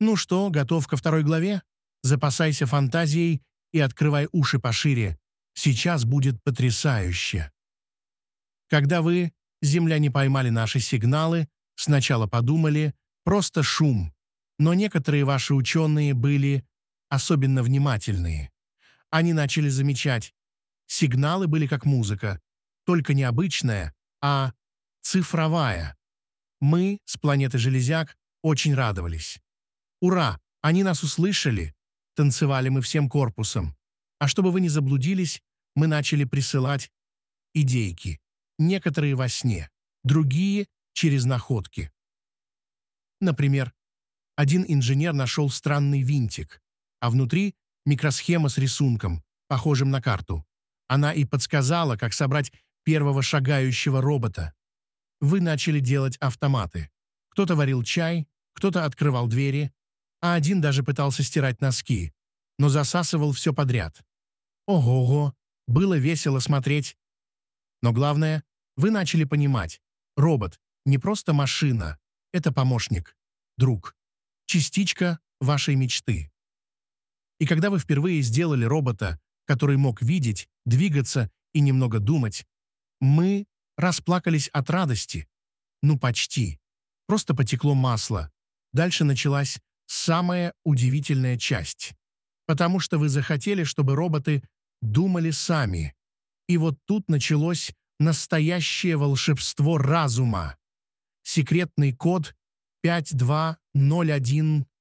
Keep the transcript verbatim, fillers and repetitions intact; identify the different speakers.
Speaker 1: Ну что, готов ко второй главе? Запасайся фантазией и открывай уши пошире. Сейчас будет потрясающе. Когда вы, земляне, поймали наши сигналы, сначала подумали, просто шум, но некоторые ваши ученые были особенно внимательные. Они начали замечать, сигналы были как музыка, только не обычная, а цифровая. Мы с планеты Железяк очень радовались. Ура! Они нас услышали! Танцевали мы всем корпусом. А чтобы вы не заблудились, мы начали присылать идейки. Некоторые во сне, другие через находки. Например, один инженер нашел странный винтик, а внутри микросхема с рисунком, похожим на карту. Она и подсказала, как собрать первого шагающего робота. Вы начали делать автоматы. Кто-то варил чай, кто-то открывал двери, а один даже пытался стирать носки, но засасывал все подряд. Ого-го, было весело смотреть. Но главное, вы начали понимать, робот не просто машина, это помощник, друг, частичка вашей мечты. И когда вы впервые сделали робота, который мог видеть, двигаться и немного думать, мы расплакались от радости. Ну, почти. Просто потекло масло. Дальше началась самая удивительная часть. Потому что вы захотели, чтобы роботы думали сами. И вот тут началось настоящее волшебство разума. Секретный код пять два ноль один